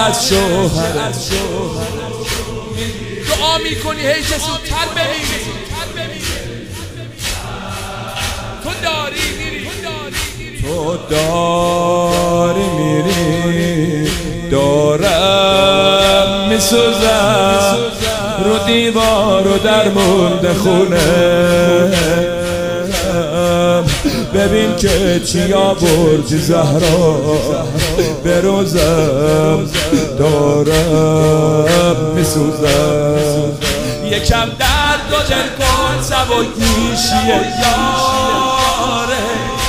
از شوهر دعا میکنی هی که زودتر بمیری. تو داری میری دارم میسوزم رو دیوار و در مونده خونه. ببین که چی آوردی زهرا به روزم دارم میسوزم. یکم درد و دل کن سبک میشی یاره.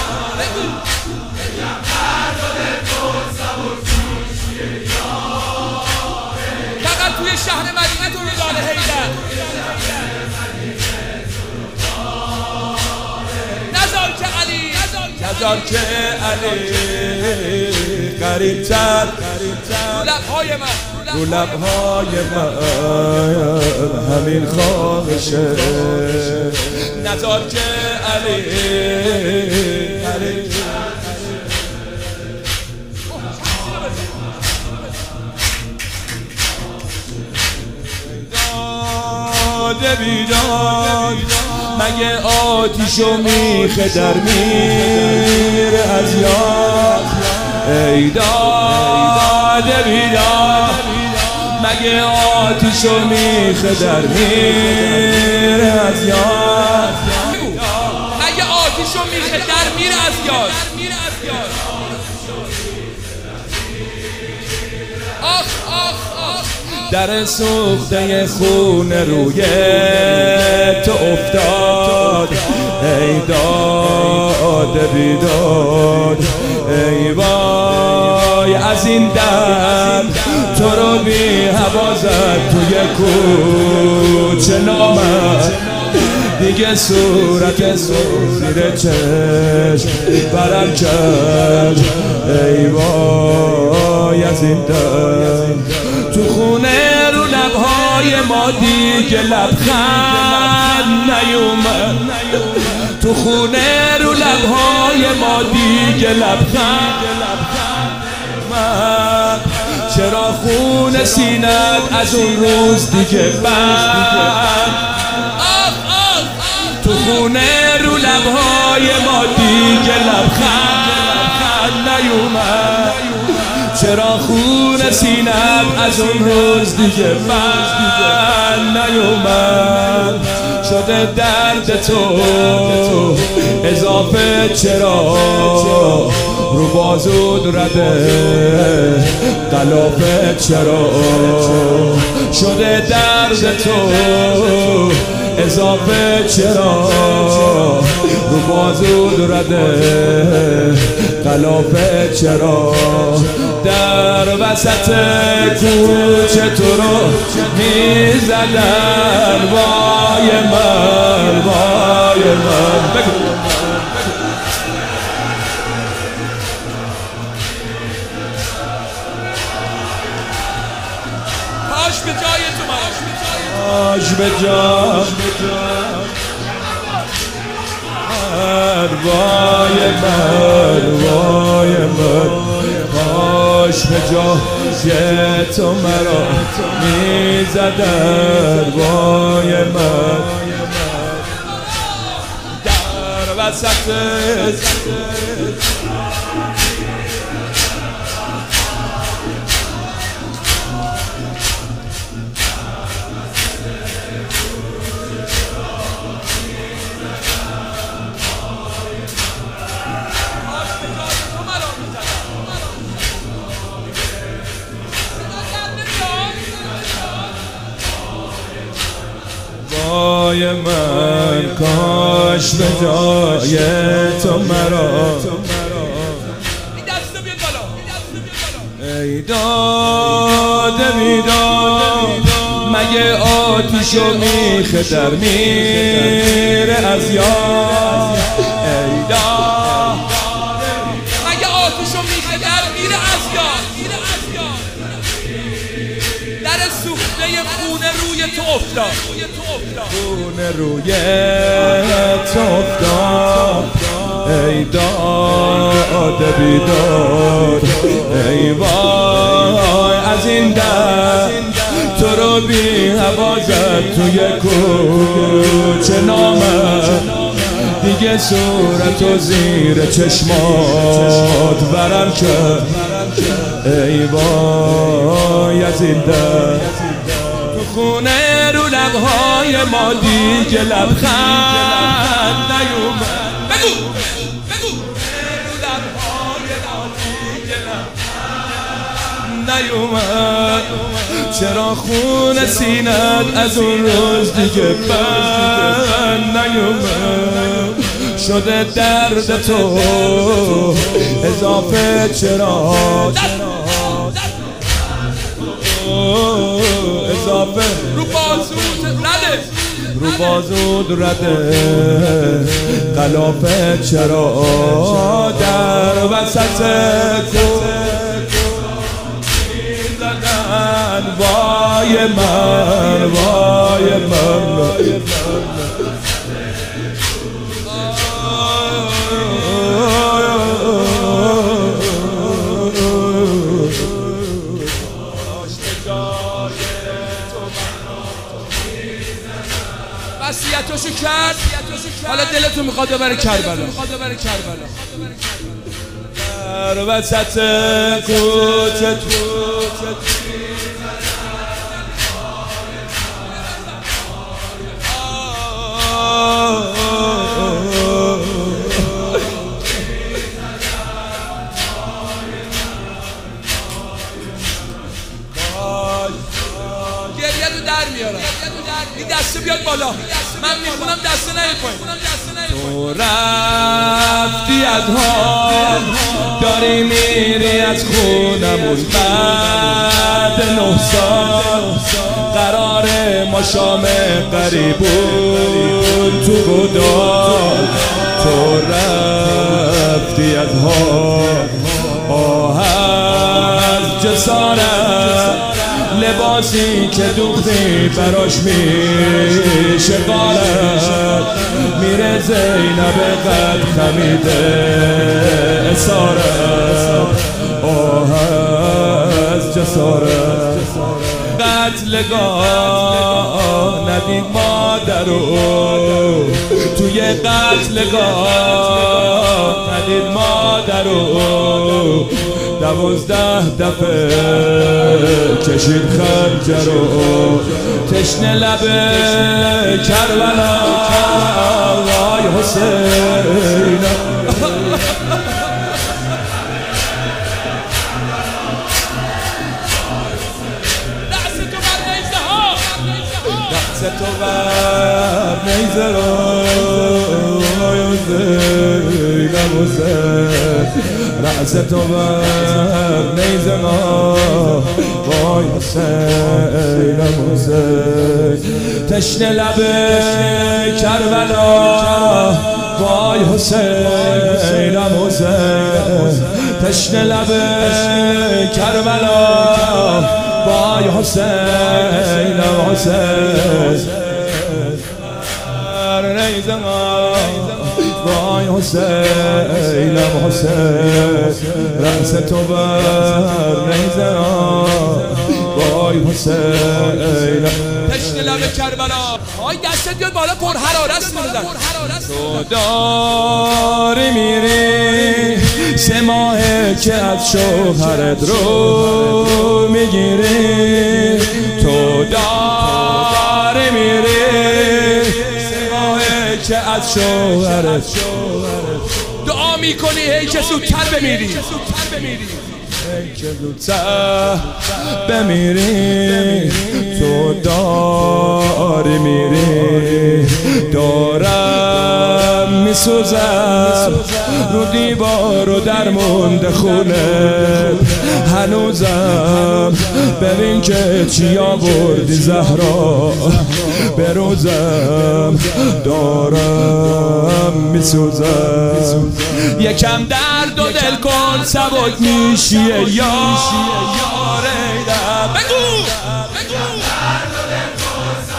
فقط توی شهر مدینه تو میدان حیدر نزار که علی قریب‌تر رو لب‌های من همین خواهشه. نزار که علی داده بیداد مگه آتیشو میخه در میره از یاد. ای داده بیداد مگه آتیشو میخه در میره از یاد. مگه آتیشو میخه در میره از یاد. در سوخته خون روی تو افتاد. ای داده بیداد ای وای از این درد تو رو بی هوا زد توی کوچه نامد. دیگه صورت زیر چشم برم کرد. ای وای از این درد تو خونه رو لبهای ما دیگه لبخند نیومد. تو خونه رو لبهای ما دیگه لبخند نیومد. چرا خون سینت از اون روز دیگه بند. تو خونه رو لبهای ما دیگه لبخند نیومد. چرا خون سینم از اون روز دیگه بند نیومد. شده درد تو اضافه چرا رو بازود رده قلافه چرا. شده درد تو اضافه چرا رو بازود رده قلافه چرا. در وسط کوچه تو رو میزدن وای من بگو. کاش به جای تو کاش به جای وای من کاش به جای تو مرا میزدن وای من. در وسط وای من کاش به جای تو مرا. ای داده بیداد مگه آتیشو میخه در میره از یاد. ای داده مگه آتیشو میخه در میره از یاد. در سوخته خونه روی تو افتاد. خونه روی تو افتاد. ای داده بیداد ای وای از این در تو رو بی حوازت توی کوچه نامد دیگه صورتو زیر چشمات برم کرد ای وای از این در تو خونه رو لبهای ما دیگه لبخند نیومد بگو نیومد چرا خون سینت از اون روز دیگه بند نیومد شده درد تو اضافه چرا اضافه رو بازود رده قلافه چرا در وسط وای من وای من وصیتشو کرد حالا دلتون میخواد ببره کربلا در وسط کوچه این دسته بیاد بالا من میخونم دسته نیاد پایین تو رفتی از حال داری میری از خونمون بعد 9 سال قرار ما شام قریبون تو بودار تو رفتی از حال از جسارت لباسی که دوختی براش میشه غارت میره زینب قد خمیده اسارت از جسارت قتلگاه ندید مادرو توی قتلگاه ندید مادرو 12 دفعه کشید خنجرو تشنه لب کربلا وای حسین دست تو بر نیزه رو وای حسین رأس تو بر نیزه ما وای حسین تشنه لب کربلا وای حسین تشنه لب کربلا وای حسین نیزه ما وای حسین رأس تو بر نیزه وای حسین تشنه لب کربلا وای دستت بیاد بالا پر حرارت می‌ریزن تو داری میری 3 ماهه که از شوهرت رو میگیری تو داری میری 3 ماهه که از شوهرت دعا میکنی هی که زودتر بمیری هی که زودتر بمیری تو داری میری دارم میسوزم رو دیوار و در مونده خونه هنوزم ببین که چی آوردی زهرا به روزم دارم میسوزم یکم درد و دل کن سبک میشی یاره بگو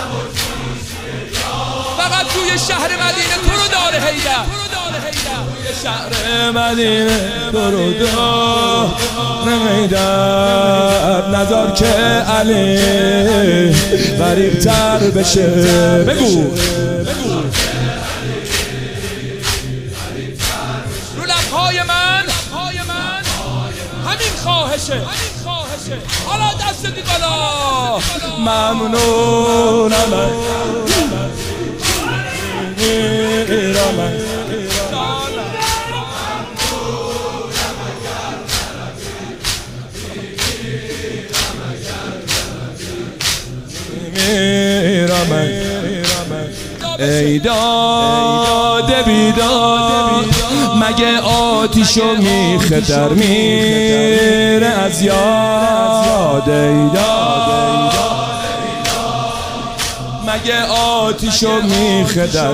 فقط توی شهر مدینه تو رو داره هیدر شهر مدینه درود نمیدن نذار که علی غریب تر بشه. بگو رو لبهای من همین خواهشه. حالا دست دی بالا. ممنونم ای داده بیداد مگه آتیشو میخه در میره از یاد. ای داد مگه آتیشو میخه در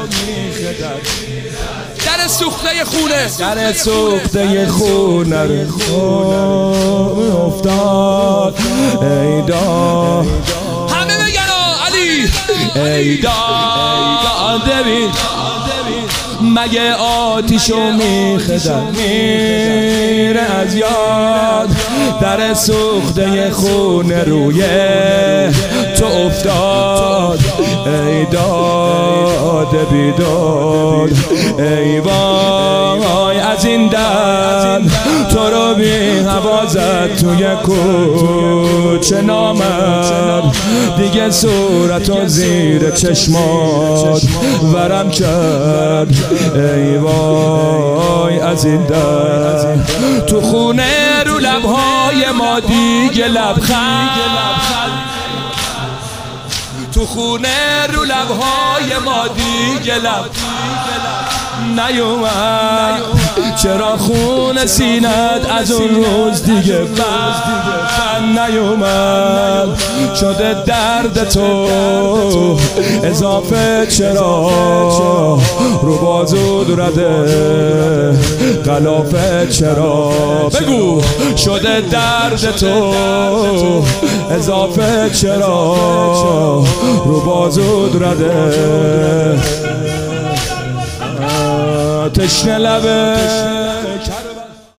سوخته خونه در سوخته خونه افتاد. ای داد همه بگن علی ای داد ببین مگه آتیشو میخه در میره از یاد. در سوخته خونه روی تو افتاد. ای داد بیداد ای وای از این دم تو رو بی هوا زد توی کوچه نامر دیگه صورتو زیر چشمات ورم کرد. ای وای از این دم تو خونه رو لبهای ما دیگه لبخند تو خونه رو لبهای ما دیگه نیومد. چرا خون سینت از اون روز دیگه بند نیومد. شده درد تو اضافه چرا رو بازود رده قلافه چرا. بگو شده درد تو اضافه چرا رو بازود رده تشنه لبه